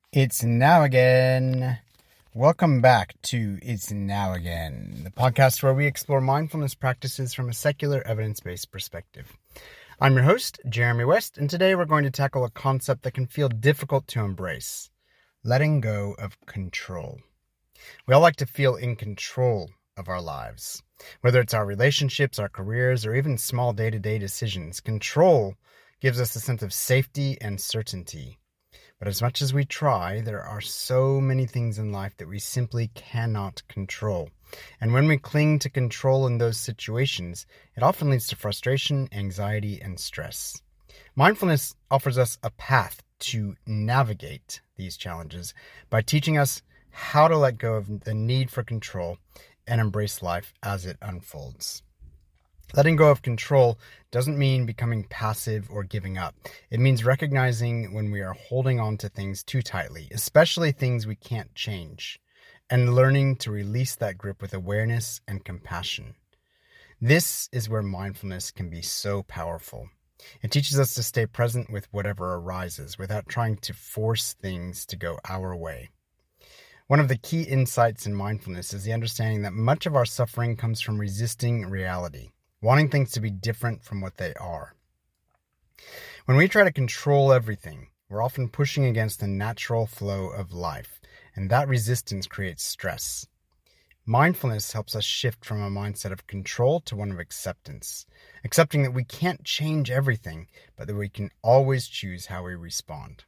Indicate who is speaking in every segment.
Speaker 1: It's now again. Welcome back to It's Now Again, the podcast where we explore mindfulness practices from a secular, evidence-based perspective. I'm your host, Jeremy West, and today we're going to tackle a concept that can feel difficult to embrace: letting go of control. We all like to feel in control of our lives. Whether it's our relationships, our careers, or even small day-to-day decisions, control gives us a sense of safety and certainty. But as much as we try, there are so many things in life that we simply cannot control. And when we cling to control in those situations, it often leads to frustration, anxiety, and stress. Mindfulness offers us a path to navigate these challenges by teaching us how to let go of the need for control and embrace life as it unfolds. Letting go of control doesn't mean becoming passive or giving up. It means recognizing when we are holding on to things too tightly, especially things we can't change, and learning to release that grip with awareness and compassion. This is where mindfulness can be so powerful. It teaches us to stay present with whatever arises without trying to force things to go our way. One of the key insights in mindfulness is the understanding that much of our suffering comes from resisting reality, wanting things to be different from what they are. When we try to control everything, we're often pushing against the natural flow of life, and that resistance creates stress. Mindfulness helps us shift from a mindset of control to one of acceptance, accepting that we can't change everything, but that we can always choose how we respond.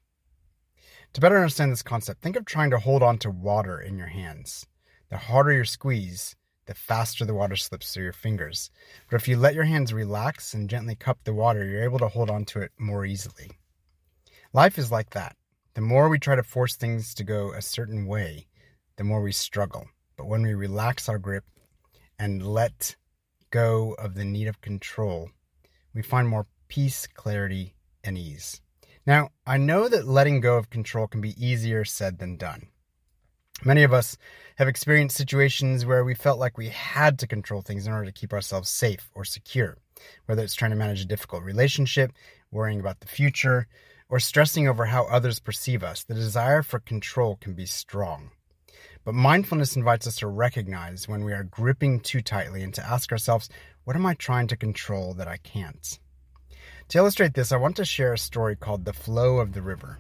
Speaker 1: To better understand this concept, think of trying to hold on to water in your hands. The harder your squeeze, the faster the water slips through your fingers. But if you let your hands relax and gently cup the water, you're able to hold on to it more easily. Life is like that. The more we try to force things to go a certain way, the more we struggle. But when we relax our grip and let go of the need of control, we find more peace, clarity, and ease. Now, I know that letting go of control can be easier said than done. Many of us have experienced situations where we felt like we had to control things in order to keep ourselves safe or secure, whether it's trying to manage a difficult relationship, worrying about the future, or stressing over how others perceive us. The desire for control can be strong. But mindfulness invites us to recognize when we are gripping too tightly and to ask ourselves, what am I trying to control that I can't? To illustrate this, I want to share a story called The Flow of the River.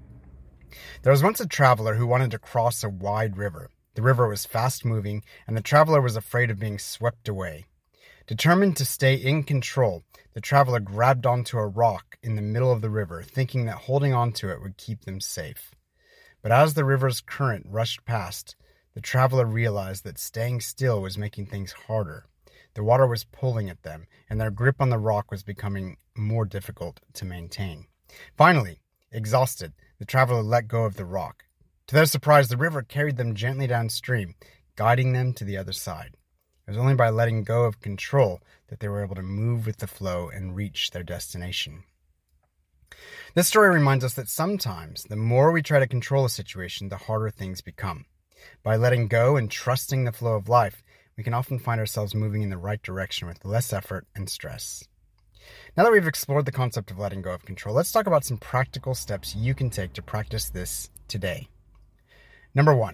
Speaker 1: There was once a traveler who wanted to cross a wide river. The river was fast-moving, and the traveler was afraid of being swept away. Determined to stay in control, the traveler grabbed onto a rock in the middle of the river, thinking that holding onto it would keep them safe. But as the river's current rushed past, the traveler realized that staying still was making things harder. The water was pulling at them, and their grip on the rock was becoming more difficult to maintain. Finally, exhausted, the traveler let go of the rock. To their surprise, the river carried them gently downstream, guiding them to the other side. It was only by letting go of control that they were able to move with the flow and reach their destination. This story reminds us that sometimes the more we try to control a situation, the harder things become. By letting go and trusting the flow of life, we can often find ourselves moving in the right direction with less effort and stress. Now that we've explored the concept of letting go of control, let's talk about some practical steps you can take to practice this today. Number 1,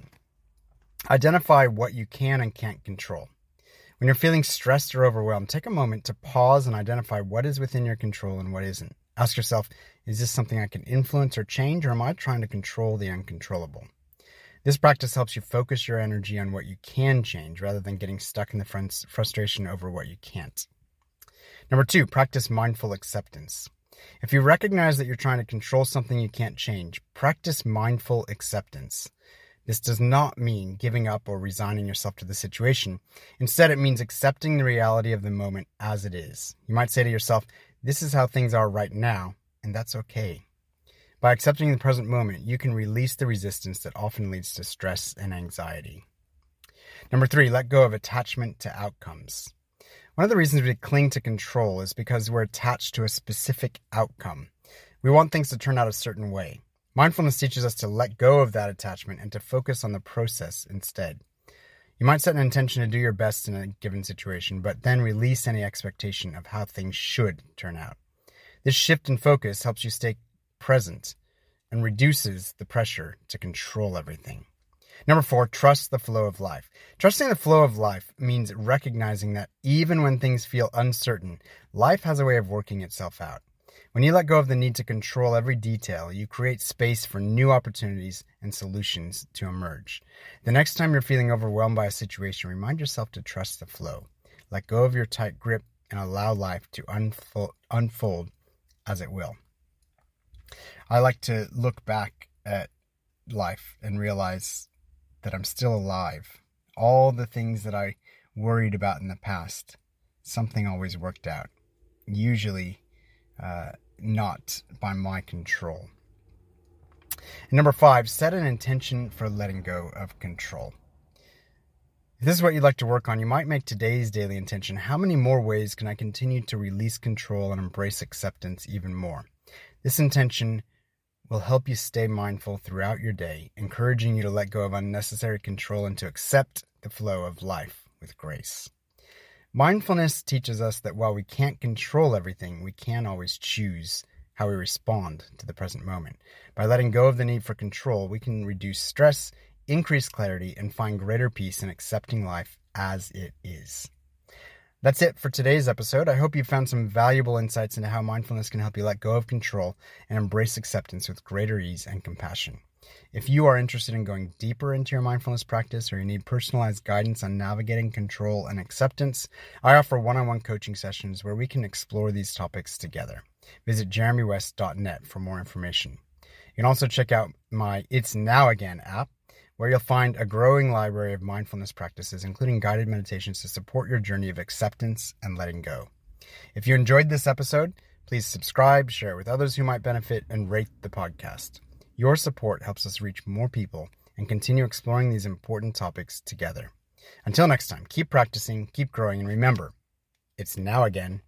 Speaker 1: identify what you can and can't control. When you're feeling stressed or overwhelmed, take a moment to pause and identify what is within your control and what isn't. Ask yourself, is this something I can influence or change, or am I trying to control the uncontrollable? This practice helps you focus your energy on what you can change rather than getting stuck in the frustration over what you can't. Number 2, practice mindful acceptance. If you recognize that you're trying to control something you can't change, practice mindful acceptance. This does not mean giving up or resigning yourself to the situation. Instead, it means accepting the reality of the moment as it is. You might say to yourself, this is how things are right now, and that's okay. By accepting the present moment, you can release the resistance that often leads to stress and anxiety. Number 3, let go of attachment to outcomes. One of the reasons we cling to control is because we're attached to a specific outcome. We want things to turn out a certain way. Mindfulness teaches us to let go of that attachment and to focus on the process instead. You might set an intention to do your best in a given situation, but then release any expectation of how things should turn out. This shift in focus helps you stay present and reduces the pressure to control everything. Number 4, trust the flow of life. Trusting the flow of life means recognizing that even when things feel uncertain, life has a way of working itself out. When you let go of the need to control every detail, you create space for new opportunities and solutions to emerge. The next time you're feeling overwhelmed by a situation, remind yourself to trust the flow. Let go of your tight grip and allow life to unfold as it will. I like to look back at life and realize that I'm still alive. All the things that I worried about in the past, something always worked out. Usually not by my control. And number 5, set an intention for letting go of control. If this is what you'd like to work on, you might make today's daily intention: how many more ways can I continue to release control and embrace acceptance even more? This intention will help you stay mindful throughout your day, encouraging you to let go of unnecessary control and to accept the flow of life with grace. Mindfulness teaches us that while we can't control everything, we can always choose how we respond to the present moment. By letting go of the need for control, we can reduce stress, increase clarity, and find greater peace in accepting life as it is. That's it for today's episode. I hope you found some valuable insights into how mindfulness can help you let go of control and embrace acceptance with greater ease and compassion. If you are interested in going deeper into your mindfulness practice, or you need personalized guidance on navigating control and acceptance, I offer one-on-one coaching sessions where we can explore these topics together. Visit jeremywest.net for more information. You can also check out my It's Now Again app, where you'll find a growing library of mindfulness practices, including guided meditations to support your journey of acceptance and letting go. If you enjoyed this episode, please subscribe, share it with others who might benefit, and rate the podcast. Your support helps us reach more people and continue exploring these important topics together. Until next time, keep practicing, keep growing, and remember, it's now again.